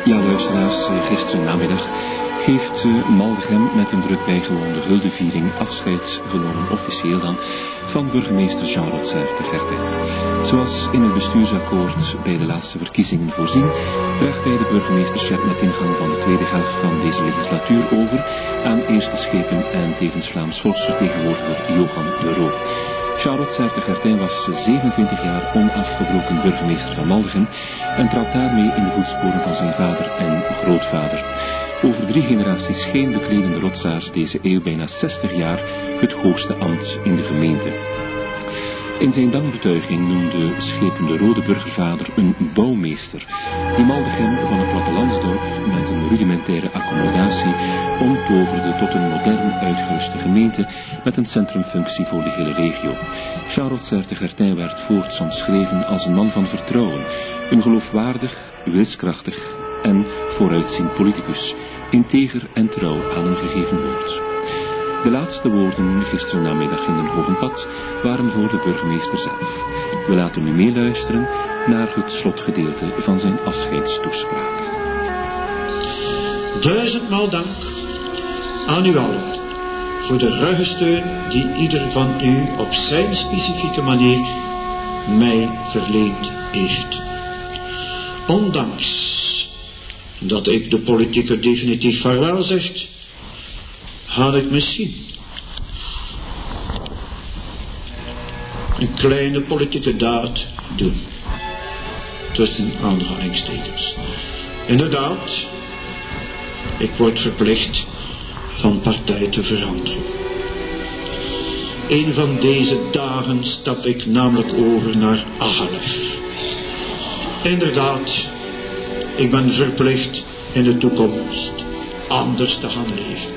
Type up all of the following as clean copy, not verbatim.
Ja, luisteraars, gisteren namiddag heeft Maldegem met een druk bijgewoonde huldeviering afscheid genomen, officieel dan, van burgemeester Jean Rotsaert de Gerten. Zoals in het bestuursakkoord bij de laatste verkiezingen voorzien, draagt hij de burgemeesterschap met ingang van de tweede helft van deze legislatuur over aan eerste schepen en tevens Vlaams volksvertegenwoordiger Johan de Roo. Jean Rotsaert de Gerten was 27 jaar onafgebroken burgemeester van Maldegem en trad daarmee in de voetsporen van zijn vader en grootvader. Over 3 generaties scheen bekleden de Rotsaers deze eeuw bijna 60 jaar het hoogste ambt in de gemeente. In zijn dankbetuiging noemde schepen de Rode burgervader een bouwmeester, die Maldegem van een plattelandsdorp met een rudimentaire accommodatie omtoverde tot een modern uitgeruste gemeente met een centrumfunctie voor de hele regio. Jean Rotsaert de Gerten werd voorts omschreven als een man van vertrouwen, een geloofwaardig, wilskrachtig en vooruitziend politicus, integer en trouw aan een gegeven woord. De laatste woorden gisteren namiddag in Den Hovenpad waren voor de burgemeester zelf. We laten nu meeluisteren naar het slotgedeelte van zijn afscheidstoespraak. 1000-maal dank aan u allen voor de ruige steun die ieder van u op zijn specifieke manier mij verleend heeft. Ondanks dat ik de politieke definitief vaarwel zeg, had ik misschien een kleine politieke daad doen. Tussen aanhalingstekens. Inderdaad, ik word verplicht van partij te veranderen. Een van deze dagen stap ik namelijk over naar Ahalef. Inderdaad, ik ben verplicht in de toekomst anders te gaan leven.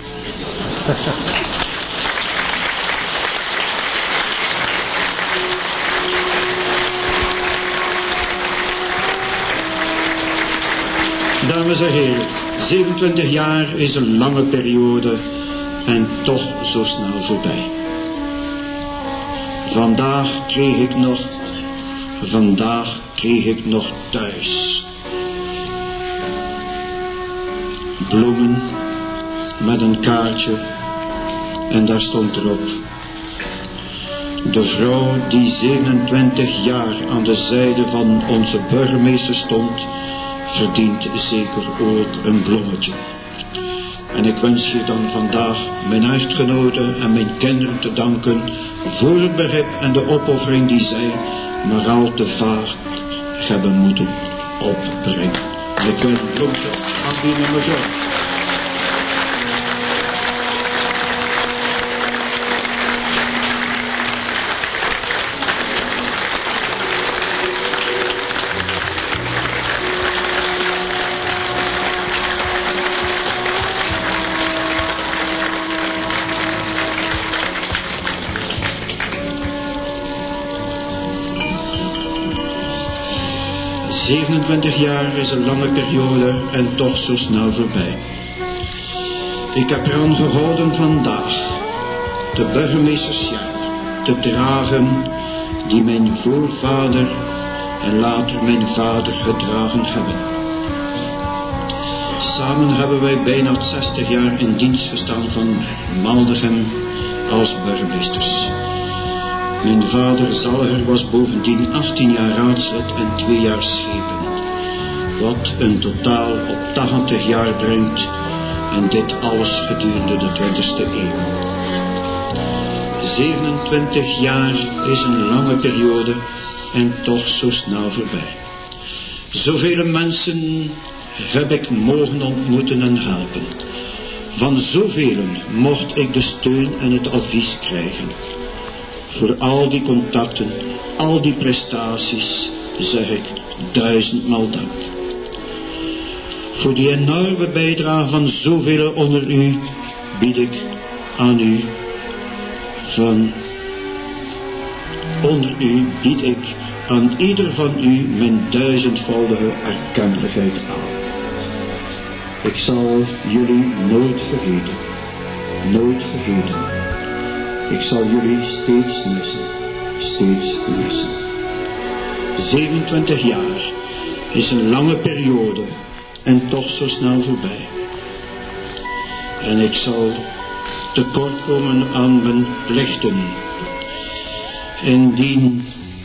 Dames en heren, 27 jaar is een lange periode en toch zo snel voorbij. Vandaag kreeg ik nog thuis bloemen met een kaartje en daar stond erop: de vrouw die 27 jaar aan de zijde van onze burgemeester stond, verdient zeker ook een bloemetje. En ik wens je dan vandaag mijn huisgenoten en mijn kinderen te danken voor het begrip en de opoffering die zij maar al te vaak hebben moeten opbrengen. En ik wil een bloemetje aanbieden, mevrouw. ...27 jaar is een lange periode en toch zo snel voorbij. Ik heb eraan gehouden vandaag de burgemeestersjaar te dragen die mijn voorvader en later mijn vader gedragen hebben. Samen hebben wij bijna 60 jaar in dienst gestaan van Maldegem als burgemeesters. Mijn vader Zalliger was bovendien 18 jaar raadslid en 2 jaar schepen, wat een totaal op 80 jaar brengt, en dit alles gedurende de 20e eeuw. 27 jaar is een lange periode en toch zo snel voorbij. Zoveel mensen heb ik mogen ontmoeten en helpen. Van zoveel mocht ik de steun en het advies krijgen. Voor al die contacten, al die prestaties, zeg ik 1000-maal dank. Voor die enorme bijdrage van zoveel onder u, bied ik aan u, aan ieder van u mijn 1000-voudige erkentelijkheid aan. Ik zal jullie nooit vergeten. Nooit vergeten. Ik zal jullie steeds missen. Steeds missen. 27 jaar is een lange periode en toch zo snel voorbij. En ik zal tekortkomen aan mijn plichten, indien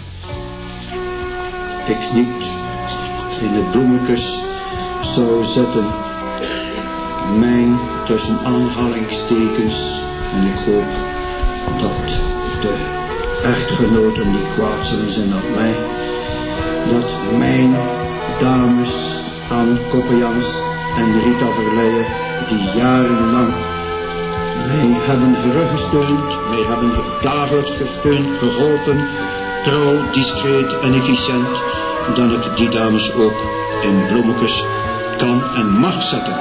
ik niet in de bloemetjes zou zetten, mijn tussen aanhalingstekens, en ik hoop dat de echtgenoten niet kwaad zullen zijn op mij, dat mijn dames Anne Koppejans en Rita Verleijen, die jarenlang mij hebben gerugsteund, mij hebben dagelijks gesteund, geholpen, trouw, discreet en efficiënt, dat ik die dames ook in bloemetjes kan en mag zetten.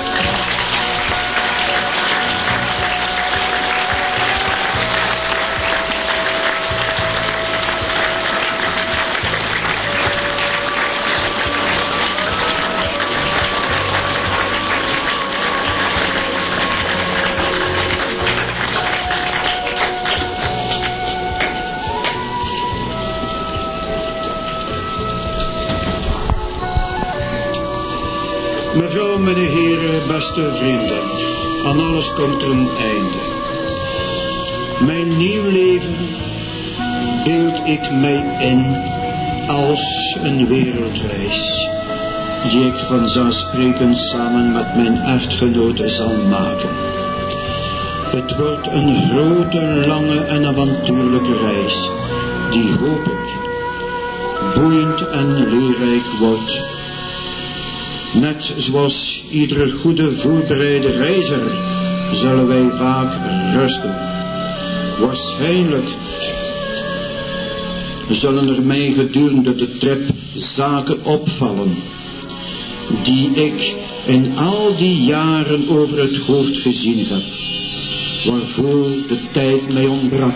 Mevrouw, meneer, heren, beste vrienden, aan alles komt er een einde. Mijn nieuw leven beeld ik mij in als een wereldreis, die ik vanzelfsprekend samen met mijn echtgenote zal maken. Het wordt een grote, lange en avontuurlijke reis, die hoop ik boeiend en leerrijk wordt. Net zoals iedere goede voorbereide reiziger zullen wij vaak rusten. Waarschijnlijk zullen er mij gedurende de trip zaken opvallen die ik in al die jaren over het hoofd gezien heb, waarvoor de tijd mij ontbrak.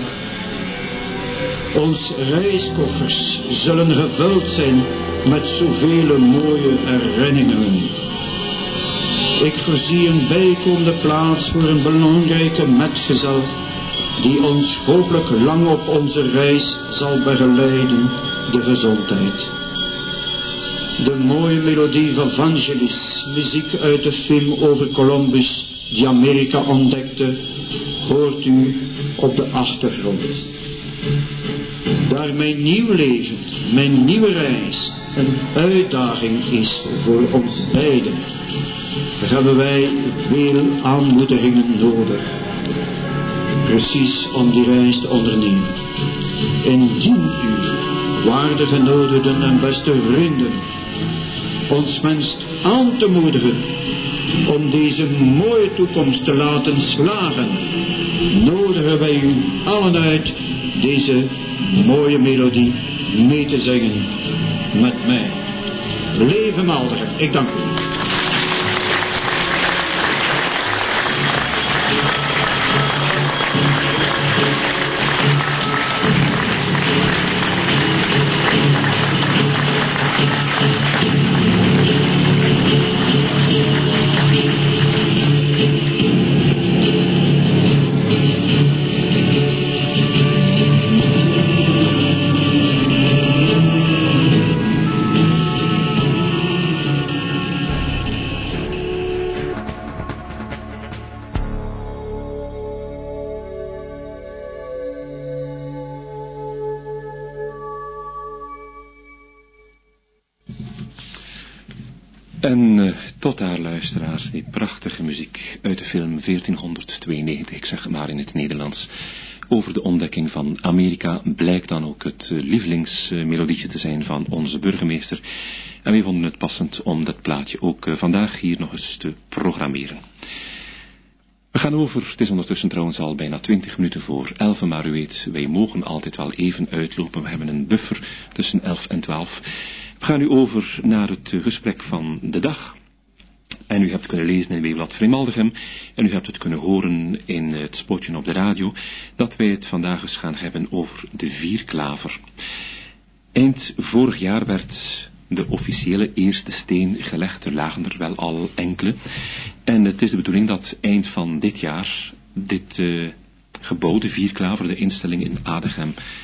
Onze reiskoffers zullen gevuld zijn met zoveel mooie herinneringen. Ik voorzie een bijkomende plaats voor een belangrijke metgezel, die ons hopelijk lang op onze reis zal begeleiden, de gezondheid. De mooie melodie van Vangelis, muziek uit de film over Columbus, die Amerika ontdekte, hoort u op de achtergrond. Daar mijn nieuw leven, mijn nieuwe reis, een uitdaging is voor ons beiden, hebben wij veel aanmoedigingen nodig, precies om die reis te ondernemen. Indien u, waarde genodigden en beste vrienden, ons wenst aan te moedigen om deze mooie toekomst te laten slagen, nodigen wij u allen uit deze mooie melodie mee te zingen met mij. Leven Maldegem, ik dank u. En tot daar, luisteraars, die prachtige muziek uit de film 1492, ik zeg maar in het Nederlands, over de ontdekking van Amerika, blijkt dan ook het lievelingsmelodietje te zijn van onze burgemeester. En wij vonden het passend om dat plaatje ook vandaag hier nog eens te programmeren. We gaan over, het is ondertussen trouwens al bijna 20 minuten voor 11, maar u weet, wij mogen altijd wel even uitlopen. We hebben een buffer tussen 11 en 12. We gaan nu over naar het gesprek van de dag. En u hebt kunnen lezen in Weekblad Vreemaldegem en u hebt het kunnen horen in het spotje op de radio, dat wij het vandaag eens gaan hebben over de vierklaver. Eind vorig jaar werd de officiële eerste steen gelegd, er lagen er wel al enkele. En het is de bedoeling dat eind van dit jaar dit gebouw, de vierklaver, de instelling in Adegem,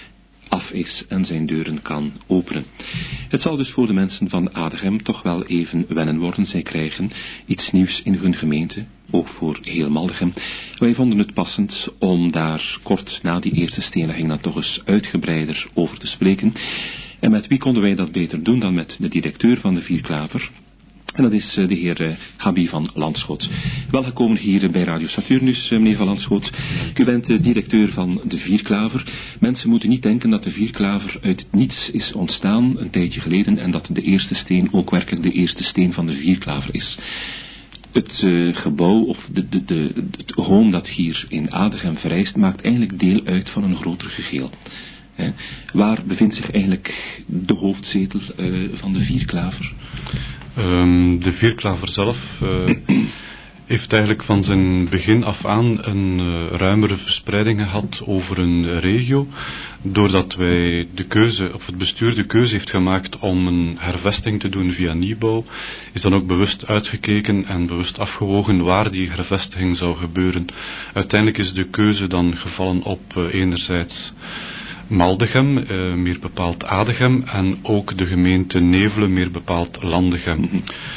af is en zijn deuren kan openen. Het zal dus voor de mensen van Adegem toch wel even wennen worden. Zij krijgen iets nieuws in hun gemeente, ook voor heel Maldegem. Wij vonden het passend om daar kort na die eerste steniging dan toch eens uitgebreider over te spreken. En met wie konden wij dat beter doen dan met de directeur van de Vierklaver? En dat is de heer Habi van Landschoot. Welgekomen hier bij Radio Saturnus, meneer van Landschoot. U bent de directeur van de Vierklaver. Mensen moeten niet denken dat de Vierklaver uit niets is ontstaan een tijdje geleden en dat de eerste steen ook werkelijk de eerste steen van de Vierklaver is. Het gebouw of het hoom dat hier in Adegem verrijst maakt eigenlijk deel uit van een groter geheel. Waar bevindt zich eigenlijk de hoofdzetel van de Vierklaver? De Vierklaver zelf heeft eigenlijk van zijn begin af aan een ruimere verspreiding gehad over een regio. Doordat wij het bestuur de keuze heeft gemaakt om een hervesting te doen via nieuwbouw, is dan ook bewust uitgekeken en bewust afgewogen waar die hervestiging zou gebeuren. Uiteindelijk is de keuze dan gevallen op enerzijds Maldegem, meer bepaald Adegem, en ook de gemeente Nevelen, meer bepaald Landegem.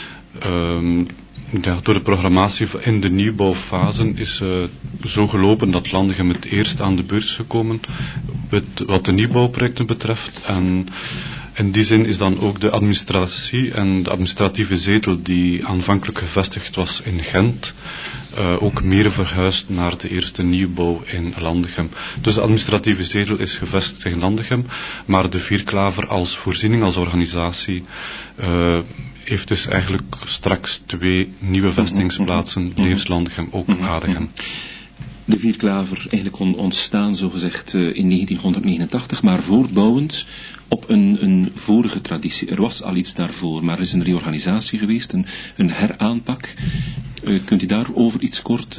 Door de programmatie in de nieuwbouwfase is zo gelopen dat Landegem het eerst aan de beurt is gekomen wat de nieuwbouwprojecten betreft. En in die zin is dan ook de administratie en de administratieve zetel die aanvankelijk gevestigd was in Gent ook meer verhuisd naar de eerste nieuwbouw in Landegem. Dus de administratieve zetel is gevestigd in Landegem, maar de Vierklaver als voorziening, als organisatie heeft dus eigenlijk straks 2 nieuwe vestigingsplaatsen, Leers Landegem, ook Adegem. De Vierklaver eigenlijk kon ontstaan, zogezegd, in 1989, maar voortbouwend op een vorige traditie. Er was al iets daarvoor, maar er is een reorganisatie geweest, een heraanpak. Kunt u daarover iets kort...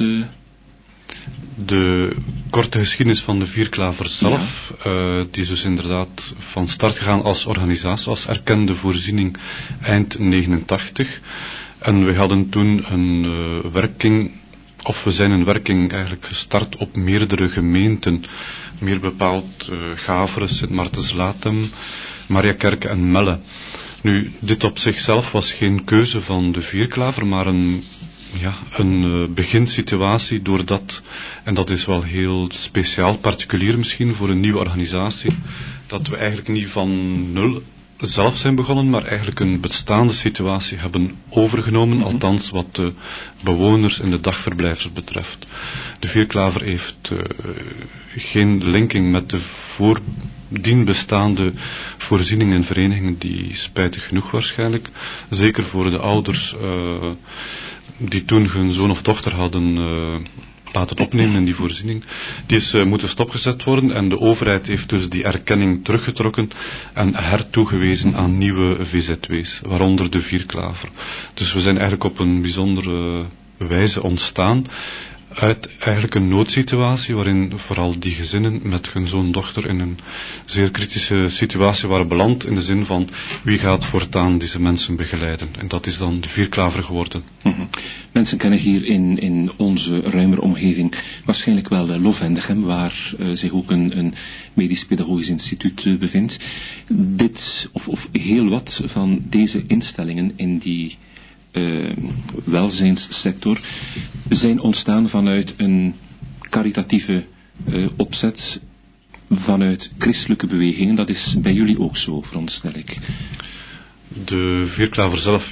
De korte geschiedenis van de Vierklaver zelf, die is dus inderdaad van start gegaan als organisatie, als erkende voorziening eind 89. En we hadden toen we zijn een werking eigenlijk gestart op meerdere gemeenten, meer bepaald Gaveren, Sint-Maartens-Latem, Mariakerke en Melle. Nu, dit op zichzelf was geen keuze van de Vierklaver, maar een beginsituatie doordat, en dat is wel heel speciaal, particulier misschien voor een nieuwe organisatie, dat we eigenlijk niet van nul zelf zijn begonnen, maar eigenlijk een bestaande situatie hebben overgenomen, althans wat de bewoners en de dagverblijvers betreft. De Vierklaver heeft geen linking met de voordien bestaande voorzieningen en verenigingen, die spijtig genoeg waarschijnlijk, zeker voor de ouders die toen hun zoon of dochter hadden laten opnemen in die voorziening, die is moeten stopgezet worden en de overheid heeft dus die erkenning teruggetrokken en hertoegewezen aan nieuwe VZW's, waaronder de Vierklaver. Dus we zijn eigenlijk op een bijzondere wijze ontstaan uit eigenlijk een noodsituatie waarin vooral die gezinnen met hun zoon-dochter in een zeer kritische situatie waren beland, in de zin van wie gaat voortaan deze mensen begeleiden. En dat is dan de Vierklaver geworden. Mensen kennen hier in onze ruimere omgeving waarschijnlijk wel Lovendegem, waar zich ook een medisch-pedagogisch instituut bevindt. Dit of heel wat van deze instellingen in die welzijnssector zijn ontstaan vanuit een caritatieve opzet, vanuit christelijke bewegingen. Dat is bij jullie ook zo, veronderstel ik. De Vierklaver zelf,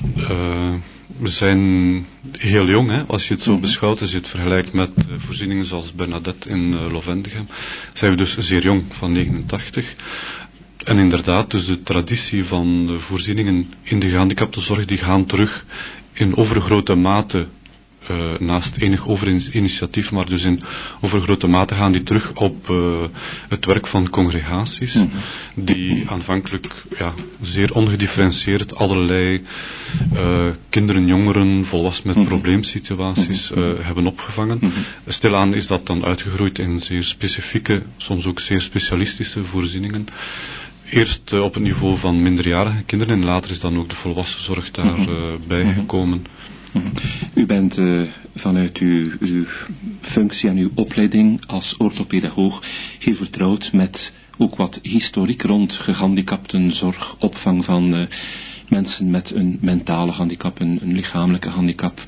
we zijn heel jong, hè? Als je het zo beschouwt, als je het vergelijkt met voorzieningen zoals Bernadette in Lovendegem, zijn we dus zeer jong, van 89. En inderdaad, dus de traditie van de voorzieningen in de gehandicaptenzorg, die gaan terug in overgrote mate, naast enig overinitiatief, maar dus in overgrote mate gaan die terug op het werk van congregaties, die aanvankelijk zeer ongedifferentieerd allerlei kinderen, jongeren, volwassenen met probleemsituaties hebben opgevangen. Stilaan is dat dan uitgegroeid in zeer specifieke, soms ook zeer specialistische voorzieningen. Eerst op het niveau van minderjarige kinderen en later is dan ook de volwassenzorg daarbij gekomen. U bent vanuit uw functie en uw opleiding als orthopedagoog heel vertrouwd met ook wat historiek rond gehandicaptenzorg, opvang van mensen met een mentale handicap, een lichamelijke handicap.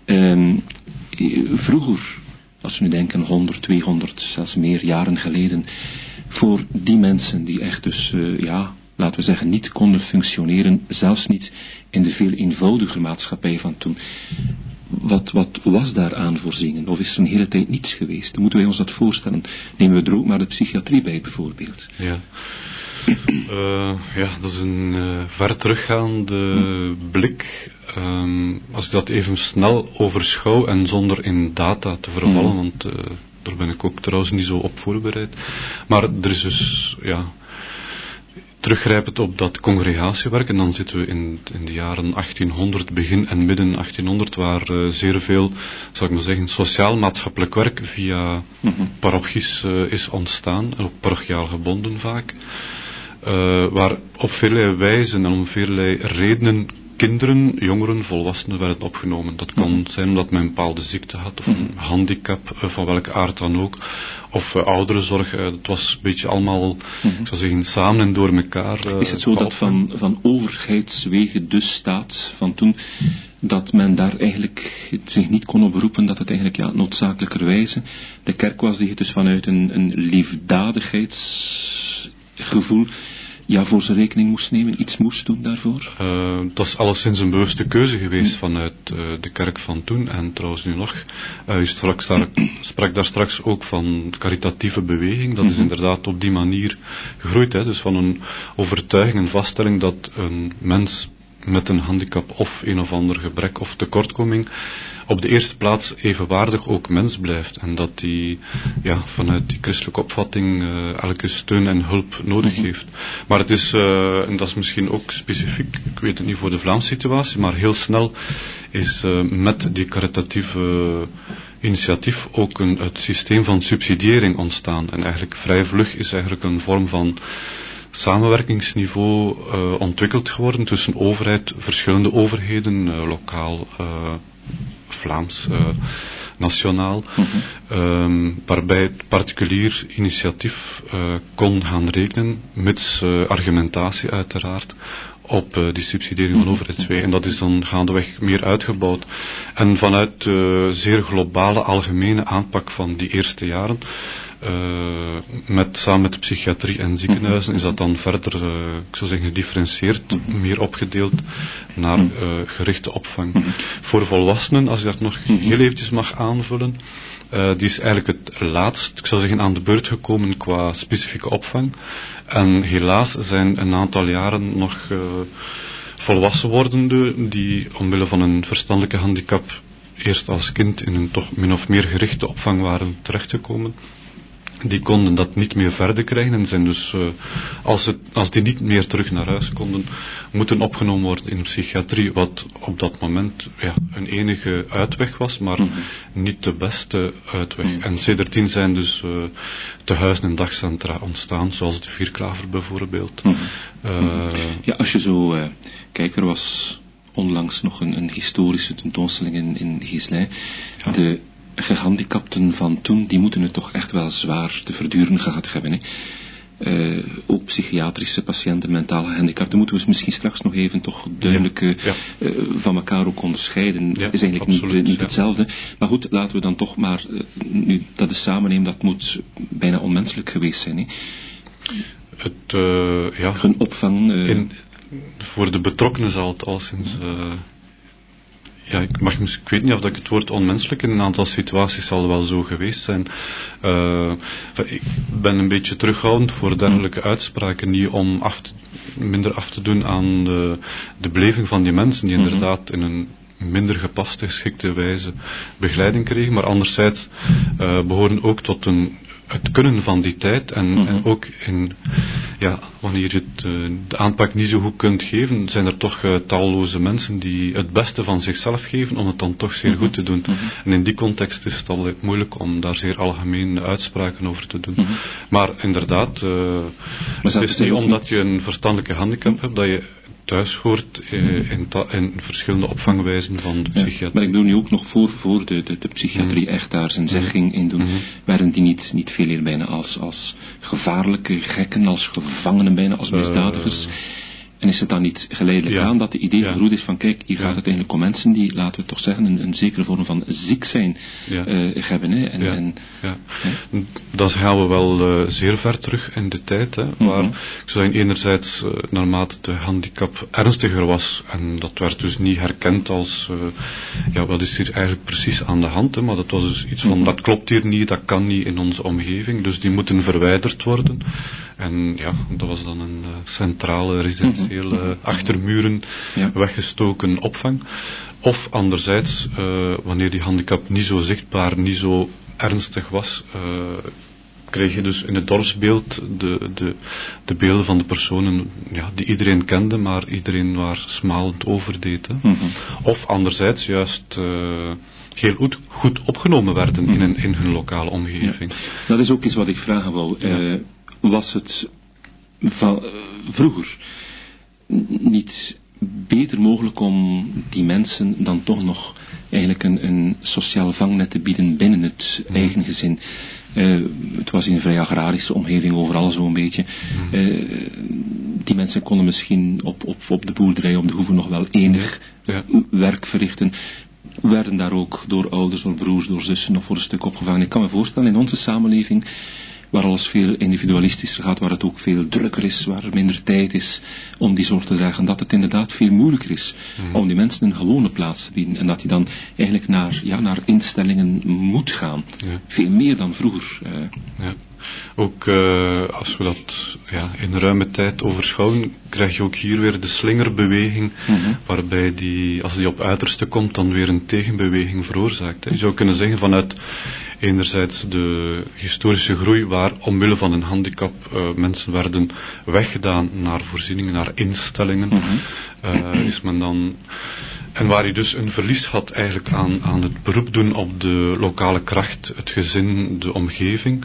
Vroeger, als we nu denken 100, 200, zelfs meer jaren geleden, voor die mensen die echt dus, laten we zeggen, niet konden functioneren, zelfs niet in de veel eenvoudiger maatschappij van toen. Wat was daar aan voorzien? Of is er een hele tijd niets geweest? Dan moeten wij ons dat voorstellen. Nemen we er ook maar de psychiatrie bij bijvoorbeeld. Ja. Dat is een ver teruggaande blik. Als ik dat even snel overschouw en zonder in data te vervallen, want daar ben ik ook trouwens niet zo op voorbereid. Maar er is dus, teruggrijpend op dat congregatiewerk, en dan zitten we in de jaren 1800, begin en midden 1800, waar zeer veel, zal ik maar zeggen, sociaal-maatschappelijk werk via parochies is ontstaan, en ook parochiaal gebonden vaak, waar op vele wijzen en om vele redenen kinderen, jongeren, volwassenen werden opgenomen. Dat kon zijn omdat men een bepaalde ziekte had, of een handicap, van welke aard dan ook, of ouderenzorg. Het was een beetje allemaal, ik zou zeggen, samen en door elkaar. Is het zo dat van overheidswege dus staat van toen, dat men daar eigenlijk zich niet kon op beroepen, dat het eigenlijk noodzakelijkerwijze de kerk was die het dus vanuit een liefdadigheidsgevoel voor zijn rekening moest nemen, iets moest doen daarvoor? Dat is alleszins een bewuste keuze geweest vanuit de kerk van toen, en trouwens nu nog. U sprak daar straks ook van caritatieve beweging, dat is inderdaad op die manier gegroeid, hè? Dus van een overtuiging en vaststelling dat een mens met een handicap of een of ander gebrek of tekortkoming op de eerste plaats evenwaardig ook mens blijft, en dat die vanuit die christelijke opvatting elke steun en hulp nodig heeft. Maar het is, en dat is misschien ook specifiek, ik weet het niet voor de Vlaamse situatie, maar heel snel is met die caritatieve initiatief ook het systeem van subsidiëring ontstaan, en eigenlijk vrij vlug is eigenlijk een vorm van samenwerkingsniveau ontwikkeld geworden tussen overheid, verschillende overheden, lokaal, Vlaams, nationaal, waarbij het particulier initiatief kon gaan rekenen, mits argumentatie uiteraard, op die subsidiëring van overheidswegen. En dat is dan gaandeweg meer uitgebouwd. En vanuit de zeer globale, algemene aanpak van die eerste jaren, samen met de psychiatrie en ziekenhuizen, is dat dan verder, ik zou zeggen, gedifferentieerd, meer opgedeeld naar gerichte opvang. Voor volwassenen, als ik dat nog heel eventjes mag aanvullen, die is eigenlijk het laatst, ik zou zeggen, aan de beurt gekomen qua specifieke opvang. En helaas zijn een aantal jaren nog volwassen wordenden die omwille van een verstandelijke handicap eerst als kind in een toch min of meer gerichte opvang waren terechtgekomen. Die konden dat niet meer verder krijgen en zijn dus, als die niet meer terug naar huis konden, moeten opgenomen worden in de psychiatrie, wat op dat moment een enige uitweg was, maar niet de beste uitweg. En sedertdien zijn dus tehuizen- en dagcentra ontstaan, zoals de Vierklaver bijvoorbeeld. Als je zo kijkt, er was onlangs nog een historische tentoonstelling in Gislijn. De gehandicapten van toen, die moeten het toch echt wel zwaar te verduren gehad hebben. Hè? Ook psychiatrische patiënten, mentale gehandicapten, moeten we misschien straks nog even toch duidelijk van elkaar ook onderscheiden. Ja, is eigenlijk absoluut, niet hetzelfde. Maar goed, laten we dan toch maar, nu dat de samennemen, dat moet bijna onmenselijk geweest zijn. Hè? Hun opvang. Voor de betrokkenen zal het al sinds... ik weet niet of dat ik het woord onmenselijk in een aantal situaties zal wel zo geweest zijn. Ik ben een beetje terughoudend voor dergelijke uitspraken, niet om minder af te doen aan de beleving van die mensen die inderdaad in een minder gepaste, geschikte wijze begeleiding kregen, maar anderzijds behoren ook tot het kunnen van die tijd en ook wanneer je de aanpak niet zo goed kunt geven, zijn er toch talloze mensen die het beste van zichzelf geven om het dan toch zeer goed te doen. En in die context is het altijd moeilijk om daar zeer algemene uitspraken over te doen. Maar inderdaad, het is niet omdat je een verstandelijke handicap hebt dat je thuis hoort in verschillende opvangwijzen van de psychiatrie. Maar ik bedoel nu ook nog voor de psychiatrie echt daar zijn zeg ging in doen, werden die niet veel eer bijna als gevaarlijke gekken, als gevangenen bijna, als misdadigers. En is het dan niet geleidelijk aan dat de idee verroed is van kijk, hier gaat het eigenlijk om mensen die, laten we toch zeggen, een zekere vorm van ziek zijn hebben. Hè? Dat gaan we wel zeer ver terug in de tijd. Hè, waar, ik zou zeggen, enerzijds naarmate de handicap ernstiger was, en dat werd dus niet herkend als wat is hier eigenlijk precies aan de hand, hè, maar dat was dus iets van, dat klopt hier niet, dat kan niet in onze omgeving, dus die moeten verwijderd worden. En dat was dan een centrale residentiële achtermuren weggestoken opvang. Of anderzijds, wanneer die handicap niet zo zichtbaar, niet zo ernstig was, kreeg je dus in het dorpsbeeld de beelden van de personen die iedereen kende, maar iedereen waar smalend over deed. Hè. Of anderzijds juist heel goed opgenomen werden in hun lokale omgeving. Dat is ook iets wat ik vragen wou. Was het vroeger niet beter mogelijk om die mensen dan toch nog eigenlijk een sociaal vangnet te bieden binnen het eigen gezin? Het was in een vrij agrarische omgeving overal zo'n beetje. Die mensen konden misschien op de boerderij, op de hoeve nog wel enig werk verrichten. Werden daar ook door ouders, door broers, door zussen nog voor een stuk opgevangen. Ik kan me voorstellen in onze samenleving, waar alles veel individualistischer gaat, waar het ook veel drukker is, waar er minder tijd is om die zorg te dragen, dat het inderdaad veel moeilijker is om die mensen een gewone plaats te bieden en dat die dan eigenlijk naar instellingen moet gaan. Veel meer dan vroeger. Ook als we dat in ruime tijd overschouwen, krijg je ook hier weer de slingerbeweging, waarbij als die op uiterste komt, dan weer een tegenbeweging veroorzaakt. Je zou kunnen zeggen vanuit enerzijds de historische groei, waar omwille van een handicap mensen werden weggedaan naar voorzieningen, naar instellingen, is men dan... En waar je dus een verlies had eigenlijk aan het beroep doen op de lokale kracht, het gezin, de omgeving,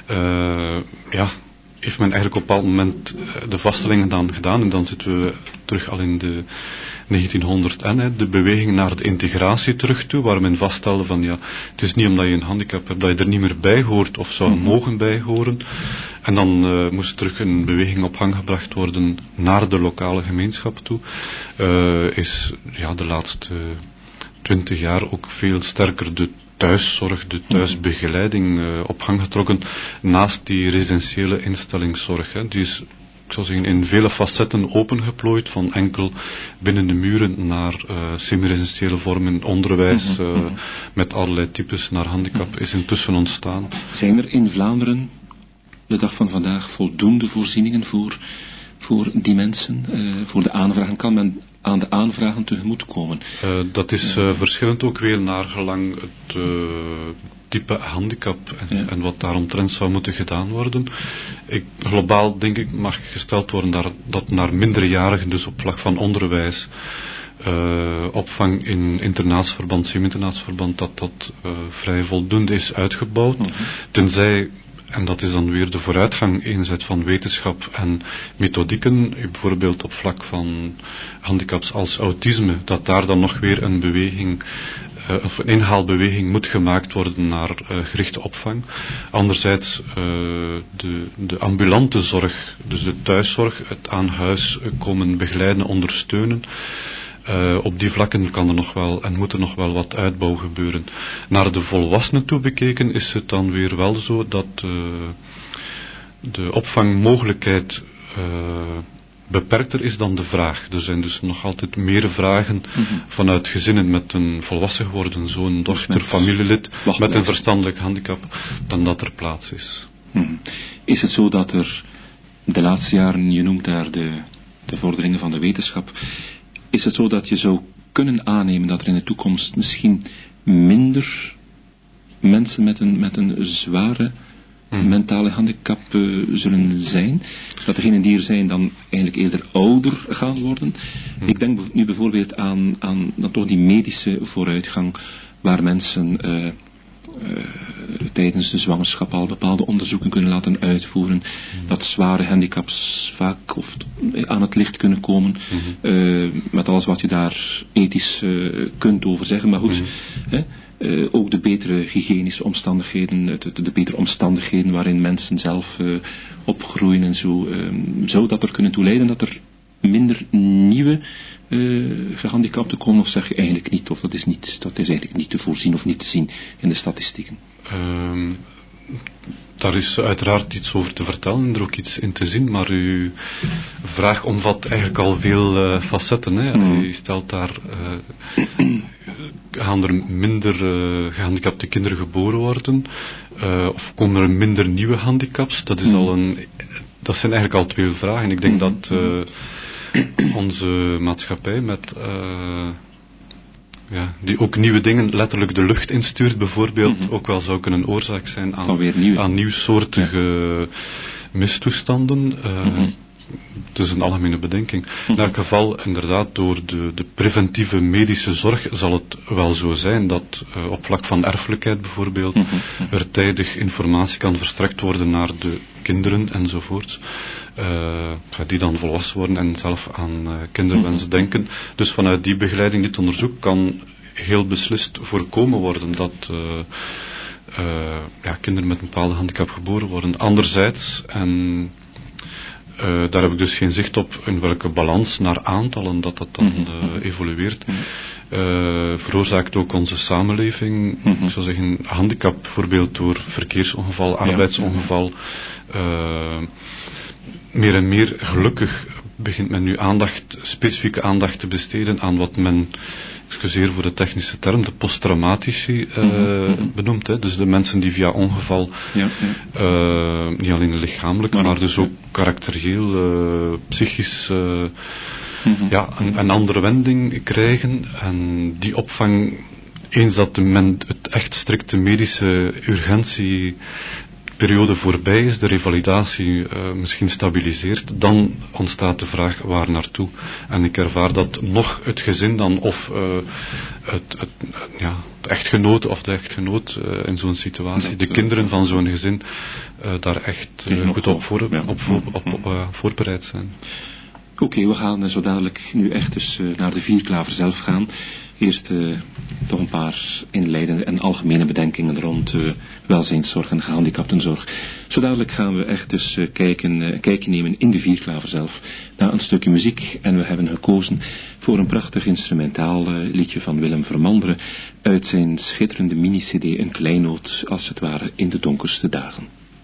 heeft men eigenlijk op een bepaald moment de vaststellingen dan gedaan, en dan zitten we terug al in de 1900 de beweging naar de integratie terug toe, waar men vaststelde van het is niet omdat je een handicap hebt dat je er niet meer bij hoort of zou mogen bij horen. En dan moest terug een beweging op gang gebracht worden naar de lokale gemeenschap toe. Is de laatste 20 jaar ook veel sterker de thuiszorg, de thuisbegeleiding op gang getrokken naast die residentiële instellingszorg. Die is, ik zou zeggen, in vele facetten opengeplooid, van enkel binnen de muren naar semi-residentiële vormen, onderwijs met allerlei types naar handicap is intussen ontstaan. Zijn er in Vlaanderen de dag van vandaag voldoende voorzieningen voor die mensen, voor de aanvragen? Kan men aan de aanvragen tegemoetkomen? Dat is verschillend ook weer naar gelang het type handicap en wat daaromtrent zou moeten gedaan worden. Globaal denk ik mag gesteld worden dat naar minderjarigen, dus op vlak van onderwijs, opvang in internaatsverband, semi-internaatsverband, dat vrij voldoende is uitgebouwd. Tenzij, en dat is dan weer de vooruitgang enerzijds van wetenschap en methodieken, bijvoorbeeld op vlak van handicaps als autisme, dat daar dan nog weer een beweging, of een inhaalbeweging moet gemaakt worden naar gerichte opvang. Anderzijds de ambulante zorg, dus de thuiszorg, het aan huis komen begeleiden, ondersteunen. Op die vlakken kan er nog wel en moet er nog wel wat uitbouw gebeuren. Naar de volwassenen toe bekeken is het dan weer wel zo dat de opvangmogelijkheid beperkter is dan de vraag. Er zijn dus nog altijd meer vragen vanuit gezinnen met een volwassen geworden zoon, dochter, familielid met een verstandelijk handicap dan dat er plaats is. Is het zo dat er de laatste jaren, je noemt daar de vorderingen van de wetenschap, is het zo dat je zou kunnen aannemen dat er in de toekomst misschien minder mensen met een zware mentale handicap zullen zijn. Dat degenen die er zijn dan eigenlijk eerder ouder gaan worden. Ik denk nu bijvoorbeeld aan dan toch die medische vooruitgang waar mensen tijdens de zwangerschap al bepaalde onderzoeken kunnen laten uitvoeren, dat zware handicaps vaak aan het licht kunnen komen, met alles wat je daar ethisch kunt over zeggen. Maar goed, ook de betere hygiënische omstandigheden, de betere omstandigheden waarin mensen zelf opgroeien en zo, zou dat er kunnen toe leiden dat er minder nieuwe gehandicapten komen, of zeg je eigenlijk niet, of dat is eigenlijk niet te voorzien of niet te zien in de statistieken? Daar is uiteraard iets over te vertellen en er ook iets in te zien, maar uw vraag omvat eigenlijk al veel facetten. Hè. U stelt daar, gaan er minder gehandicapte kinderen geboren worden, of komen er minder nieuwe handicaps? Dat zijn eigenlijk al twee vragen. Ik denk dat onze maatschappij met die ook nieuwe dingen letterlijk de lucht instuurt bijvoorbeeld, ook wel zou kunnen oorzaak zijn aan nieuwsoortige mistoestanden. Het is een algemene bedenking. In elk geval, inderdaad, door de preventieve medische zorg zal het wel zo zijn dat op vlak van erfelijkheid bijvoorbeeld er tijdig informatie kan verstrekt worden naar de kinderen enzovoort, die dan volwassen worden en zelf aan kinderwens denken. Dus vanuit die begeleiding, dit onderzoek, kan heel beslist voorkomen worden dat kinderen met een bepaalde handicap geboren worden. Anderzijds, en daar heb ik dus geen zicht op in welke balans naar aantallen dat dan evolueert. Veroorzaakt ook onze samenleving, ik zou zeggen, handicap bijvoorbeeld door verkeersongeval, arbeidsongeval. Meer en meer gelukkig begint men nu specifieke aandacht te besteden aan wat men, excuseer voor de technische term, de posttraumatici benoemt. Hè? Dus de mensen die via ongeval, niet alleen lichamelijk, maar dus ook karakterieel, psychisch, een andere wending krijgen. En die opvang, eens dat het echt strikte medische urgentieperiode voorbij is, de revalidatie misschien stabiliseert, dan ontstaat de vraag waar naartoe. En ik ervaar dat nog het gezin dan, of de echtgenoot of de echtgenoot in zo'n situatie, de kinderen van zo'n gezin, daar echt goed op voorbereid zijn. Oké, we gaan zo dadelijk nu echt dus naar de Vierklaver zelf gaan. Eerst toch een paar inleidende en algemene bedenkingen rond welzijnszorg en gehandicaptenzorg. Zo dadelijk gaan we echt dus een kijkje nemen in de Vierklaver zelf, naar een stukje muziek. En we hebben gekozen voor een prachtig instrumentaal liedje van Willem Vermanderen uit zijn schitterende mini-cd Een kleinood, als het ware, in de donkerste dagen.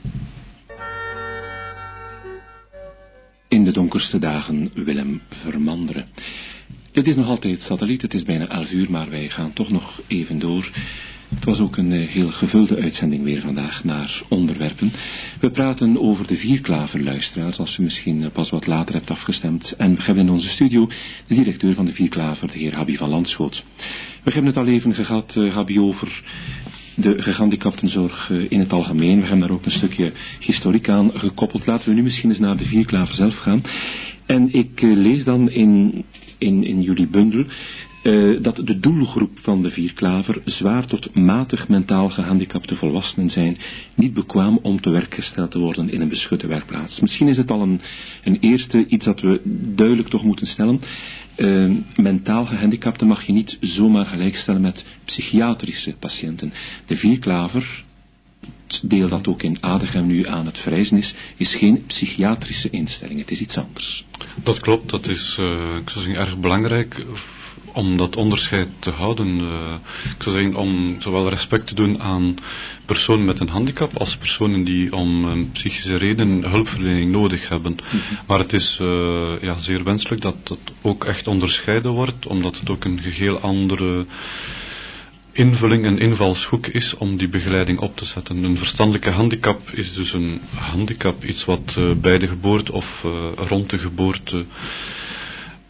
In de donkerste dagen, Willem Vermanderen. Het is nog altijd satelliet, het is bijna 11 uur, maar wij gaan toch nog even door. Het was ook een heel gevulde uitzending weer vandaag naar onderwerpen. We praten over de Vierklaver, luisteraars, als u misschien pas wat later hebt afgestemd. En we hebben in onze studio de directeur van de Vierklaver, de heer Habi van Landschoot. We hebben het al even gehad, Habi, over de gehandicaptenzorg in het algemeen. We hebben daar ook een stukje historiek aan gekoppeld. Laten we nu misschien eens naar de Vierklaver zelf gaan. En ik lees dan in jullie bundel dat de doelgroep van de Vierklaver zwaar tot matig mentaal gehandicapte volwassenen zijn, niet bekwaam om te werk gesteld te worden in een beschutte werkplaats. Misschien is het al een eerste iets dat we duidelijk toch moeten stellen. Mentaal gehandicapten mag je niet zomaar gelijkstellen met psychiatrische patiënten. De Vierklaver, deel dat ook in Adegem nu aan het verrijzen is geen psychiatrische instelling. Het is iets anders. Dat klopt, dat is ik zou zeggen, erg belangrijk om dat onderscheid te houden. Ik zou zeggen, om zowel respect te doen aan personen met een handicap als personen die om psychische reden hulpverlening nodig hebben. Maar het is zeer wenselijk dat het ook echt onderscheiden wordt, omdat het ook een geheel andere invulling en invalshoek is om die begeleiding op te zetten. Een verstandelijke handicap is dus een handicap, iets wat bij de geboorte of rond de geboorte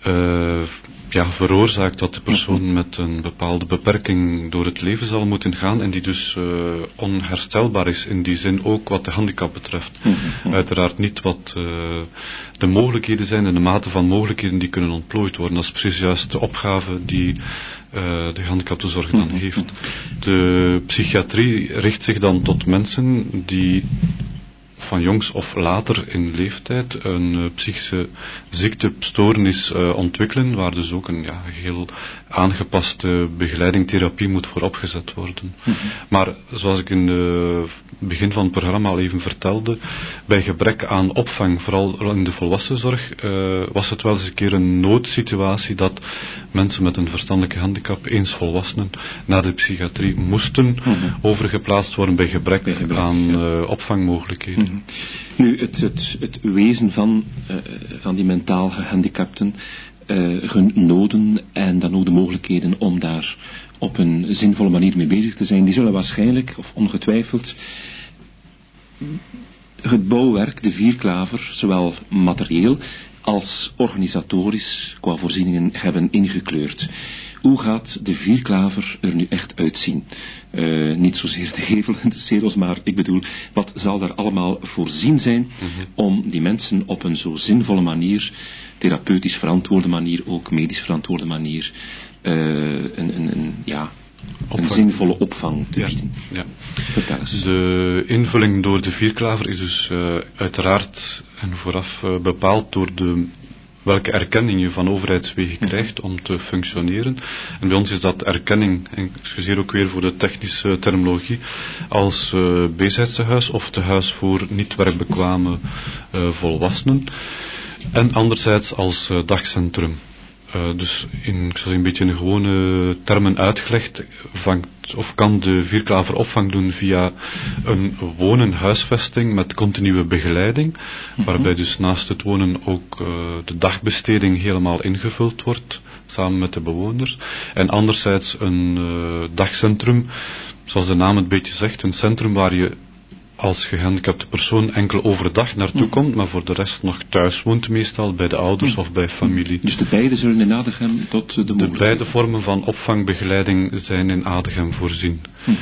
veroorzaakt dat de persoon met een bepaalde beperking door het leven zal moeten gaan en die dus onherstelbaar is in die zin ook wat de handicap betreft. Uiteraard niet wat de mogelijkheden zijn en de mate van mogelijkheden die kunnen ontplooid worden. Dat is precies juist de opgave die de gehandicaptenzorg dan heeft. De psychiatrie richt zich dan tot mensen die van jongs of later in leeftijd een psychische ziektestoornis ontwikkelen, waar dus ook een heel aangepaste begeleiding, therapie moet voor opgezet worden. Maar zoals ik in het begin van het programma al even vertelde, bij gebrek aan opvang, vooral in de volwassenzorg, was het wel eens een keer een noodsituatie dat mensen met een verstandelijke handicap, eens volwassenen, naar de psychiatrie moesten overgeplaatst worden bij gebrek aan opvangmogelijkheden. Nu, het wezen van die mentaal gehandicapten, hun noden en dan ook de mogelijkheden om daar op een zinvolle manier mee bezig te zijn, die zullen waarschijnlijk, of ongetwijfeld, het bouwwerk, de vierklaver, zowel materieel als organisatorisch qua voorzieningen hebben ingekleurd. Hoe gaat de vierklaver er nu echt uitzien? Niet zozeer de gevel en de cedels, maar ik bedoel, wat zal daar allemaal voorzien zijn om die mensen op een zo zinvolle manier, therapeutisch verantwoorde manier, ook medisch verantwoorde manier, een zinvolle opvang te bieden. Ja. Vertel eens. De invulling door de vierklaver is dus uiteraard en vooraf bepaald door welke erkenning je van overheidswegen krijgt om te functioneren. En bij ons is dat erkenning, en excuseer ook weer voor de technische terminologie, als bezigheidstehuis of tehuis voor niet werkbekwame volwassenen. En anderzijds als dagcentrum. Dus ik zal een beetje in gewone termen uitgelegd, kan de vierklaver opvang doen via een wonen-huisvesting met continue begeleiding, waarbij dus naast het wonen ook de dagbesteding helemaal ingevuld wordt, samen met de bewoners. En anderzijds een dagcentrum, zoals de naam het beetje zegt, een centrum waar je als gehandicapte persoon enkel overdag naartoe komt, maar voor de rest nog thuis woont, meestal bij de ouders of bij familie. Dus de beide zullen in Adegem tot de mogelijkheid? De beide vormen van opvangbegeleiding zijn in Adegem voorzien.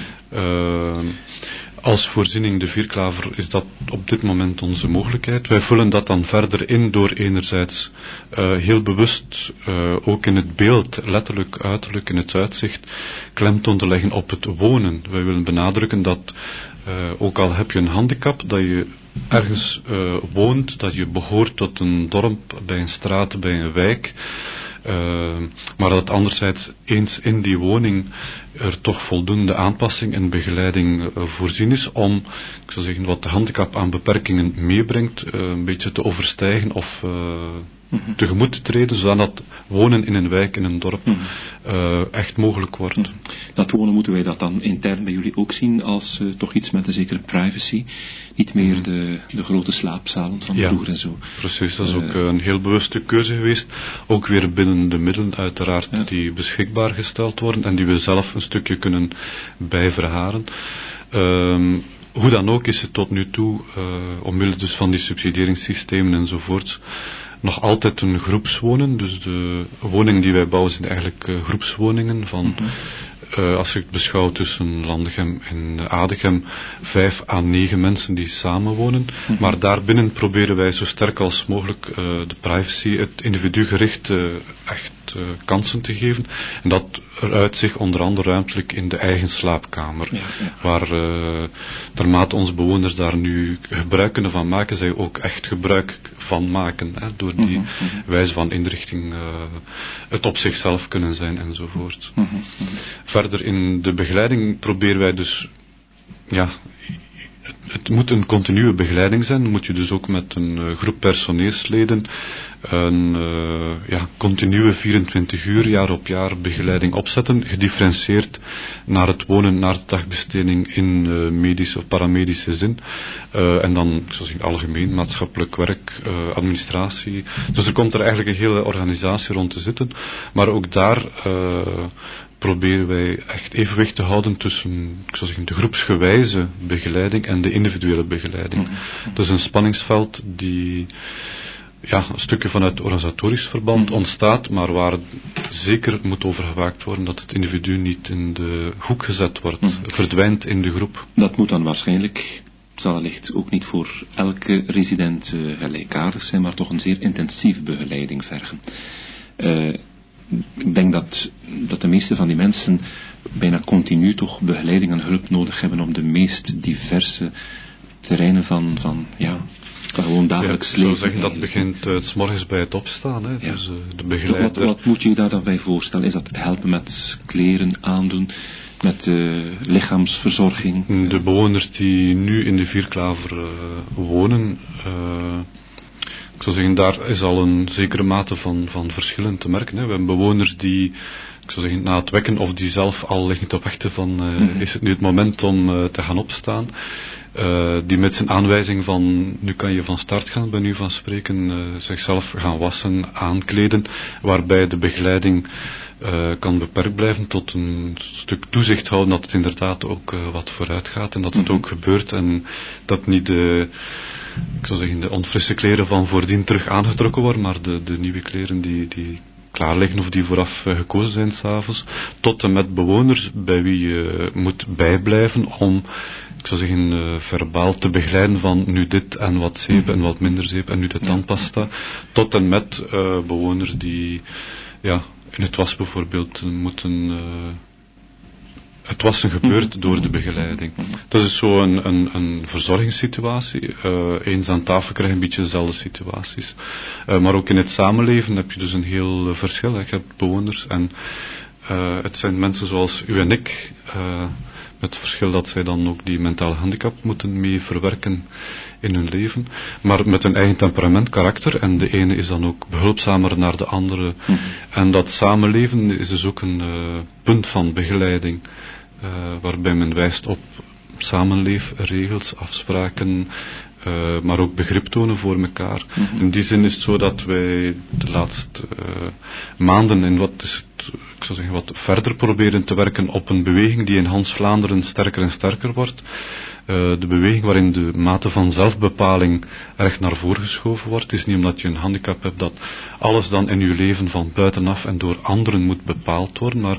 Als voorziening de vierklaver is dat op dit moment onze mogelijkheid. Wij vullen dat dan verder in door enerzijds heel bewust ook in het beeld, letterlijk, uiterlijk, in het uitzicht, klemtoon te leggen op het wonen. Wij willen benadrukken dat ook al heb je een handicap, dat je ergens woont, dat je behoort tot een dorp, bij een straat, bij een wijk. Maar dat anderzijds eens in die woning er toch voldoende aanpassing en begeleiding voorzien is om, ik zou zeggen, wat de handicap aan beperkingen meebrengt, een beetje te overstijgen of tegemoet te treden, zodat wonen in een wijk, in een dorp, echt mogelijk wordt. Dat wonen, moeten wij dat dan intern bij jullie ook zien als toch iets met een zekere privacy? Niet meer de grote slaapzalen van vroeger en zo. Precies, dat is ook een heel bewuste keuze geweest. Ook weer binnen de middelen uiteraard die beschikbaar gesteld worden en die we zelf een stukje kunnen bijverharen. Hoe dan ook is het tot nu toe, omwille dus van die subsidieringssystemen enzovoort, nog altijd een groepswonen. Dus de woningen die wij bouwen zijn eigenlijk groepswoningen van, als je het beschouwt tussen Landegem en Adegem, 5 à 9 mensen die samenwonen. Maar daarbinnen proberen wij zo sterk als mogelijk de privacy, het individu gericht echt kansen te geven. En dat eruit zich onder andere ruimtelijk in de eigen slaapkamer. Waar naarmate onze bewoners daar nu gebruik kunnen van maken, zij ook echt gebruik van maken. Door die wijze van inrichting het op zichzelf kunnen zijn enzovoort. Verder in de begeleiding proberen wij dus, het moet een continue begeleiding zijn. Moet je dus ook met een groep personeelsleden een continue 24 uur, jaar op jaar begeleiding opzetten, gedifferentieerd naar het wonen, naar de dagbesteding in medische of paramedische zin. En dan, ik zou zeggen, algemeen, maatschappelijk werk, administratie. Dus er komt er eigenlijk een hele organisatie rond te zitten. Maar ook daar proberen wij echt evenwicht te houden tussen, ik zou zeggen, de groepsgewijze begeleiding en de individuele begeleiding. Het is een spanningsveld die een stukje vanuit organisatorisch verband ontstaat, maar waar zeker moet over gewaakt worden dat het individu niet in de hoek gezet wordt, verdwijnt in de groep. Dat moet dan waarschijnlijk, zal wellicht ook niet voor elke resident gelijkaardig zijn, maar toch een zeer intensieve begeleiding vergen. Ik denk dat de meeste van die mensen bijna continu toch begeleiding en hulp nodig hebben op de meest diverse terreinen van gewoon dagelijks leven. Ik zou zeggen, dat begint 's morgens bij het opstaan. Hè? Ja. Dus de begeleider. Wat moet je je daar dan bij voorstellen? Is dat helpen met kleren aandoen, met lichaamsverzorging? De bewoners die nu in de Vierklaver wonen, ik zou zeggen, daar is al een zekere mate van verschillen te merken. Hè. We hebben bewoners die, ik zou zeggen, na het wekken of die zelf al liggen te wachten van is het nu het moment om te gaan opstaan. Die met zijn aanwijzing van nu kan je van start gaan, bij nu van spreken, zichzelf gaan wassen, aankleden, waarbij de begeleiding kan beperkt blijven tot een stuk toezicht houden dat het inderdaad ook wat vooruit gaat en dat het ook gebeurt en dat niet ik zou zeggen, de onfrisse kleren van voordien terug aangetrokken worden, maar de nieuwe kleren die klaar liggen of die vooraf gekozen zijn 's avonds, tot en met bewoners bij wie je moet bijblijven om, ik zou zeggen, verbaal te begeleiden van nu dit en wat zeep en wat minder zeep en nu de tandpasta, tot en met bewoners die in het was bijvoorbeeld moeten het wassen gebeurt door de begeleiding. Dat is zo een verzorgingssituatie. Eens aan tafel krijg je een beetje dezelfde situaties. Maar ook in het samenleven heb je dus een heel verschil. Je hebt bewoners en het zijn mensen zoals u en ik, met het verschil dat zij dan ook die mentale handicap moeten mee verwerken in hun leven, maar met een eigen temperament, karakter, en de ene is dan ook behulpzamer naar de andere. En dat samenleven is dus ook een punt van begeleiding, waarbij men wijst op samenleefregels, afspraken, maar ook begrip tonen voor elkaar. In die zin is het zo dat wij de laatste maanden in ik zou zeggen, wat verder proberen te werken op een beweging die in Hans-Vlaanderen sterker en sterker wordt. De beweging waarin de mate van zelfbepaling erg naar voren geschoven wordt. Het is niet omdat je een handicap hebt dat alles dan in je leven van buitenaf en door anderen moet bepaald worden, maar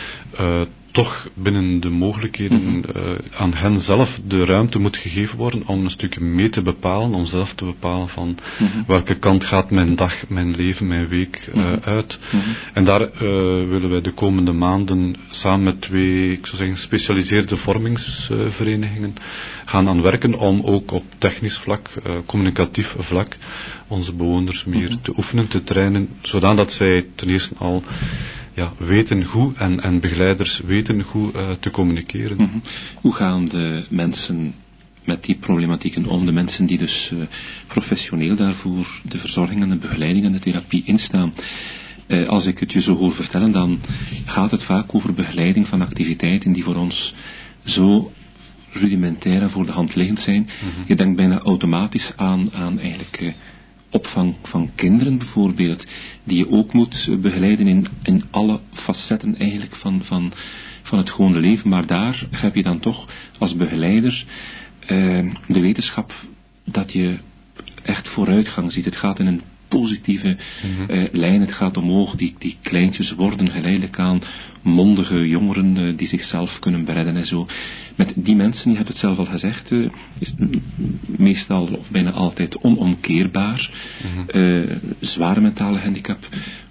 toch binnen de mogelijkheden aan hen zelf de ruimte moet gegeven worden om een stukje mee te bepalen, om zelf te bepalen van welke kant gaat mijn dag, mijn leven, mijn week uit. En daar willen wij de komende maanden samen met 2, ik zou zeggen, gespecialiseerde vormingsverenigingen gaan aan werken om ook op technisch vlak, communicatief vlak, onze bewoners meer te oefenen, te trainen, zodat zij ten eerste al weten hoe en begeleiders weten hoe te communiceren. Hoe gaan de mensen met die problematieken om, de mensen die dus professioneel daarvoor de verzorging en de begeleiding en de therapie instaan? Als ik het je zo hoor vertellen, dan gaat het vaak over begeleiding van activiteiten die voor ons zo rudimentair en voor de hand liggend zijn. Je denkt bijna automatisch aan eigenlijk opvang van kinderen bijvoorbeeld, die je ook moet begeleiden in alle facetten eigenlijk van het gewone leven. Maar daar heb je dan toch als begeleider de wetenschap dat je echt vooruitgang ziet. Het gaat in een positieve lijn, het gaat omhoog. Die kleintjes worden geleidelijk aan mondige jongeren die zichzelf kunnen beredden en zo. Met die mensen, je hebt het zelf al gezegd, is het meestal of bijna altijd onomkeerbaar. Zware mentale handicap.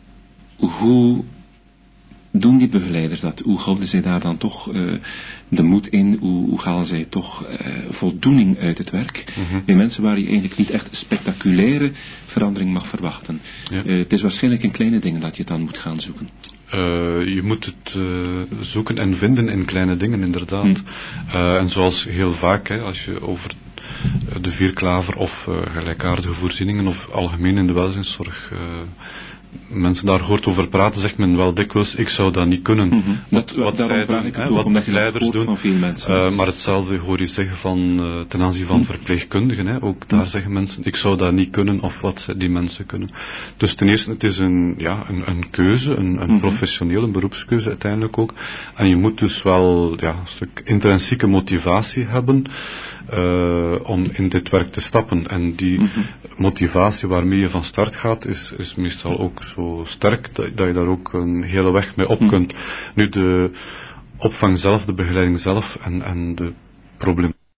Hoe doen die begeleiders dat? Hoe houden zij daar dan toch de moed in? Hoe halen zij toch voldoening uit het werk? Bij mensen waar je eigenlijk niet echt spectaculaire verandering mag verwachten. Het is waarschijnlijk in kleine dingen dat je het dan moet gaan zoeken. Je moet het zoeken en vinden in kleine dingen, inderdaad. En zoals heel vaak, als je over de Vierklaver of gelijkaardige voorzieningen of algemeen in de welzijnszorg mensen daar hoort over praten, zegt men wel dikwijls, ik zou dat niet kunnen. Wat daarom vraag ik het ook, omdat je dat hoort van veel mensen. Maar hetzelfde hoor je zeggen ten aanzien van verpleegkundigen. Ook daar zeggen mensen, ik zou dat niet kunnen, of wat die mensen kunnen. Dus ten eerste, het is een keuze, een professionele beroepskeuze uiteindelijk ook. En je moet dus wel een stuk intrinsieke motivatie hebben om in dit werk te stappen. En die motivatie waarmee je van start gaat, is meestal ook zo sterk dat je daar ook een hele weg mee op kunt. Nu, de opvang zelf, de begeleiding zelf en de problematiek